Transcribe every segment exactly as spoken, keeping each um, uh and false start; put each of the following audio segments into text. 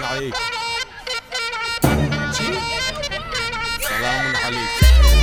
عليك. سلام عليك.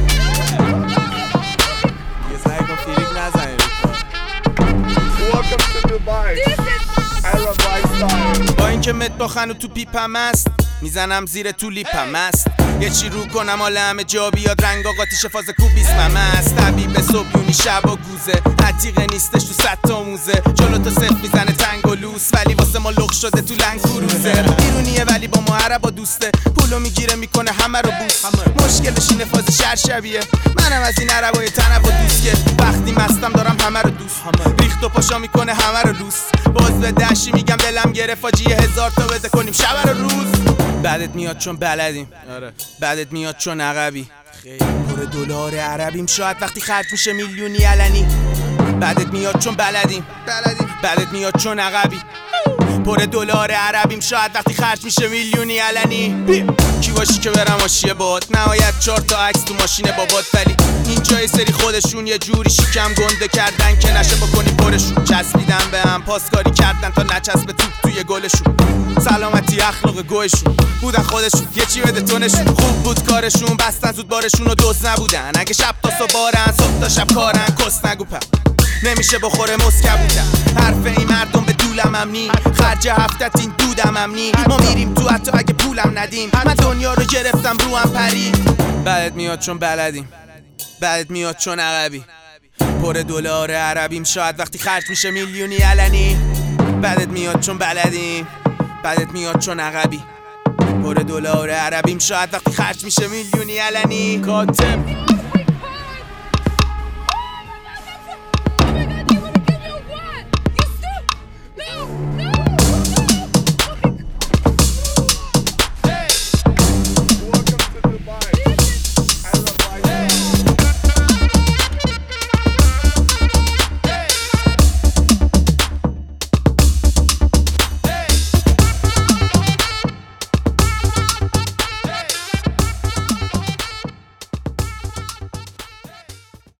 یه سعی کن فیلیک نزنی. Welcome to Dubai. Arab lifestyle. با اینکه مت باخن و تو پیپم است، میزنم زیر تو لیپم است. یه چی رو کنم حالا همه جا بیاد، رنگ آقاتیش فاز کوبیسمم است. طبیب صبحونی شب و گوزه، عتیقه نیستش تو صد تا موزه. جلو تو صف میزنه تنگ و لوس، ولی واسه ما لخ شده تو لنگ کروزه. ایرونیه ولی با ما عربا دوسته، پولو میگیره میکنه همه رو بوس. مشکلش اینه فاز شهر شبیه، منم از این عربای تنب و دوست که وقتی مستم دارم همه رو دوست. ریخت و پاشا میکنه همه رو لوس. باز به دشی میگم دلم گرفت آجی، هزار تا بده کنیم شب رو روز. بعدت میاد چون بلدیم، بعدت میاد چون عقبی، خیلی پر دلار عربیم شاید وقتی خرج میشه میلیونی علنی. بعدت میاد چون بلدیم، بعدت میاد چون عقبی، پر دلار عربیم شاید وقتی خرج میشه میلیونی علنی. کی باشی که برم آشیه باد، نهایت چهار تا عکس تو ماشین بابات، ولی اینجا یه سری خودشون یه جوری شکم گنده کردن که نشه بکنی پرشون. چسبیدن به هم پاسکاری کردن تا نچسبه توپ توی گلشون. سلامتی اخلاق گوشون بودن خودشون، یه چی بده تونشون. خوب بود کارشون، بستن زود بارشون و دوز نبودن. اگه شب تا صبح بارن، صبح تا شب کارن، کس نگو پر نمیشه بخوره مسکبوتن. حرف این مردم به دولم امنی، خرج هفتت این دودم امنی. ما میریم تو حتی اگه پولم ندیم، من دنیا رو گرفتم رو هم پری. بعدت میاد چون بلدیم، بعدت میاد چون عقبی، پر دلار عربیم شاید وقتی خرج میشه میلیونی علنی. بعدت میاد چون بلدیم، بعدت میاد چون عقبی، پر دلار عربیم شاید وقتی خرج میشه میلیونی علنی. کاتب